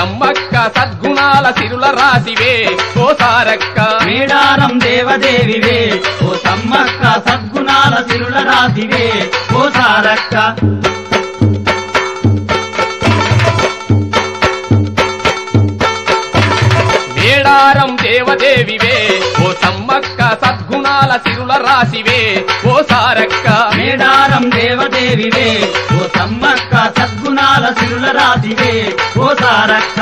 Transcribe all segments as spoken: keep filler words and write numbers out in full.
సమ్మక్క సద్గుణాల సిరుల రాసివే ఓ సారక్క మేడారం దేవదేవివే ఓ సమ్మక్క సద్గుణాల సిరుల రాసివే ఓ సారక్క మేడారం దేవదేవివే ఓ సమ్మక్క సద్గుణాల సిరుల రాసివే ఓ సారక్క మేడారం దేవదేవివే ఓ సమ్మక్క సద్గుణాల సిరుల రాసివే ఓ సారక్క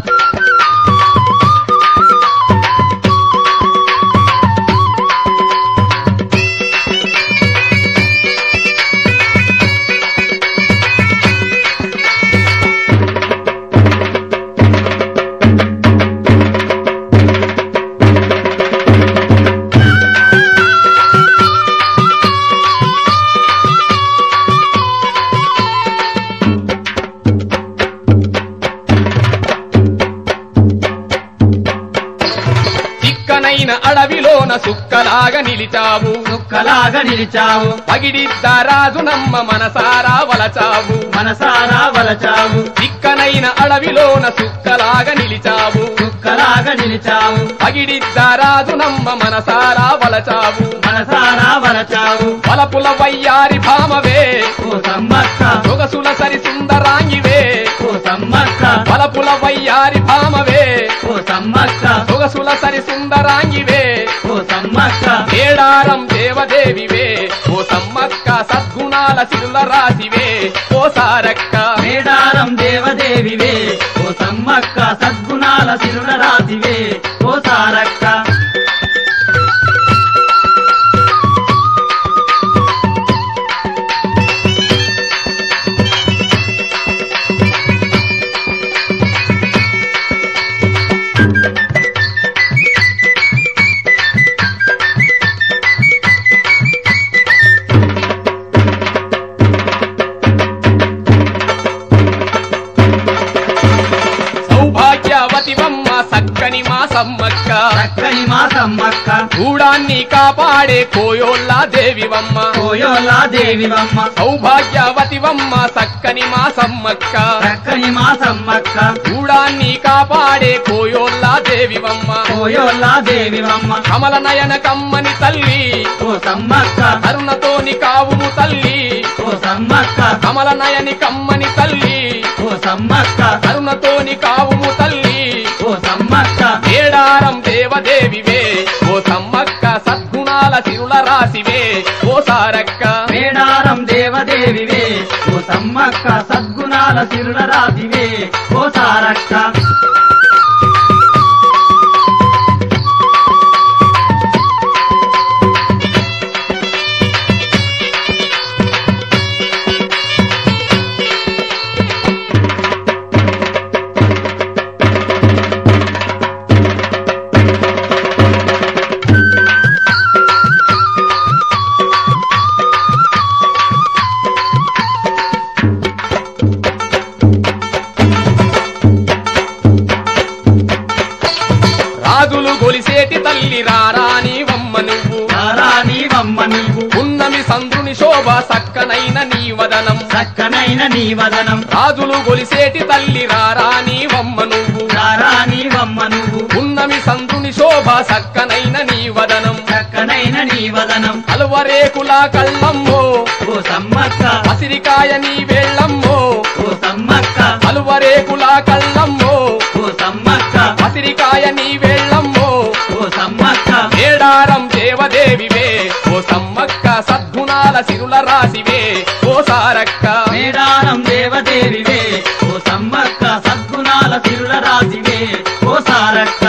చిక్కనైన అడవిలోన సుక్కలాగా నిలిచావు సుక్కలాగా నిలిచావు పగిడిద్ద రాజునమ్మ మనసారా వలచావు మనసారా వలచావు చిక్కనైన అడవిలోన సుక్కలాగా నిలిచావు సుక్కలాగా నిలిచావు పగిడిద్ద రాజునమ్మ మనసారా వలచావు మనసారా వలచావు వలపుల వయ్యారి భామవే ఓ సమ్మక్క సొగసుల సరి సుందరాంగివే ఓ సమ్మక్క వలపుల వయ్యారి భామవే ఓ సమ్మక్క సొగసుల సరి సుందరాంగివే ఓ సమ్మక్క మేడారం దేవదేవివే ఓ సమ్మక్క సద్గుణాల సిరుల రాసివే ఓ సారక్క మేడారం దేవదేవివే ఓ సమ్మక్క సద్గుణాల సిరుల రాసివే ఓ సారక్క సౌభాగ్యవతివమ్మ సక్కని మా సమ్మక్క చక్కని మా సమ్మక్క గూడాన్ని కాపాడే కోయోల్లా దేవివమ్మ కోయోలా దేవివమ్మ సౌభాగ్యవతివమ్మ సక్కని మా సమ్మక్క చక్కని మా సమ్మక్క గూడాన్ని కాపాడే కోయోల్లా దేవివమ్మ కోయోలా దేవివమ్మ కమల నయన కమ్మని తల్లి ఓ సమ్మక్క కరుణతోని కావుము తల్లి ఓ సమ్మక్క కమల నయని కమ్మని తల్లి ఓ సమ్మక్క కరుణతోని కావుము తల్లి ఓ సమ్మక్క మేడారం దేవదేవివే ఓ సమ్మక్క సద్గుణాల సిరుల రాసివే ఓ సారక్క మేడారం దేవదేవివే ఓ సమ్మక్క సద్గుణాల సిరుల రాసివే ఓ సారక్క రాజులు గొలిసేటి తల్లి రారాని వమ్మ నువ్వు రారాని వమ్మ నువ్వు ఉన్నమి సంద్రుని శోభ సక్కనైన నీ వదనం చక్కనైన నీ వదనం రాజులు గొలిసేటి తల్లి రారాని వమ్మ నువ్వు రారాని వమ్మ నువ్వు ఉన్నమి సంద్రుని శోభ సక్కనైన నీ వదనం చక్కనైన నీ వదనం కలువరేకుల కళ్ళమ్మో ఓ సమ్మక్క పసిరికాయ నీ వేళ్ళమ్మో ఓ సమ్మక్క కలువరేకుల కళ్ళమ్మో ఓ సమ్మక్క పసిరికాయ నీ వేళ్ళమ్మో ఓ సమ్మక్క మేడారం దేవదేవివే ఓ సమ్మక్క సద్గుణాల సిరుల రాసివే ఓ సారక్క మేడారం దేవదేవివే ఓ సమ్మక్క సద్గుణాల సిరుల రాసివే ఓ సారక్క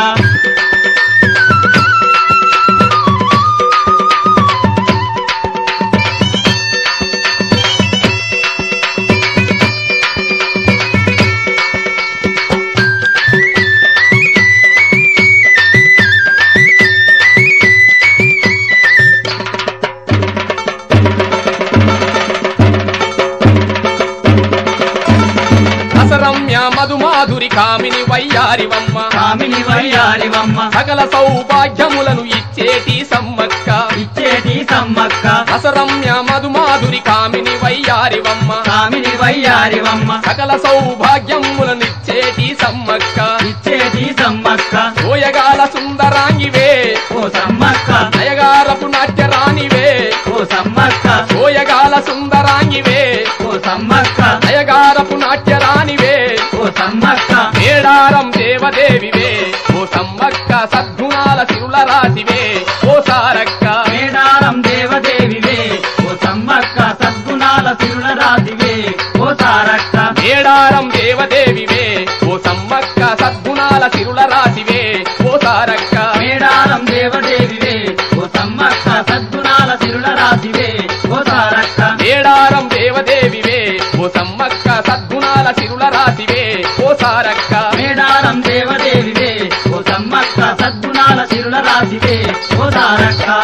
మాధురి కామిని వయ్యారివమ్మ కామిని వయ్యారివమ్మ సకల సౌభాగ్యములను ఇచ్చేటి సమ్మక్క ఇచ్చేటి సమ్మక్క రసరమ్య మధుమాధురి కామిని వయ్యారివమ్మ కామిని వయ్యారివమ్మ సకల సౌభాగ్యములను ఇచ్చేటి సమ్మక్క ఇచ్చేటి సమ్మక్క సోయగాల సుందరాంగివే ఓ సమ్మక్క నయగారపు నాట్యరాణివే ఓ సమ్మక్క సోయగాల సుందరాంగివే ఓ సమ్మక్క నయగారపు నాట్యరాణివే ఓ సమ్మక్క మేడారం దేవదేవివే ఓ సమ్మక్క సద్గుణాల సిరుల రాశివే ఓ సారక్క మేడారం దేవదేవివే ఓ సమ్మక్క సద్గుణాల సిరుల రాశివే ఓ సారక్క మేడారం దేవదేవివే ఓ సమ్మక్క సద్గుణాల సిరుల రాశివే ఓ సారక్క మేడారం దేవదేవివే ఓ సమ్మక్క సద్గుణాల సిరుల రాశివే ఓ సారక్క మేడారం దేవదేవివే ఓ సమ్మక్క సద్గుణాల సిరుల రాశివే ఓ సారక్క మేడారం దేవదేవివే ఓ సమ్మక్క సద్గుణాల సిరుల రాశివే ఓ సారక్క